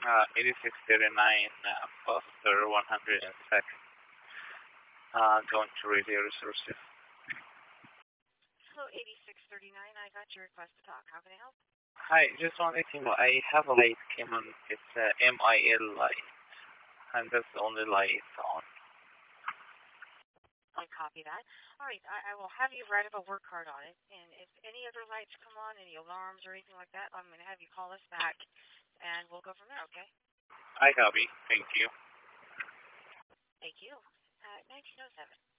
8639, Foster 102nd. Going to radio resources. Hello, 8639. I got your request to talk. How can I help? Hi, just wanted to know, I have a light came on, it's a MIL light, and that's the only light it's on. I copy that. All right, I will have you write up a work card on it, and if any other lights come on, any alarms or anything like that, I'm going to have you call us back, and we'll go from there, okay? I copy. Thank you. Thank you. 1907.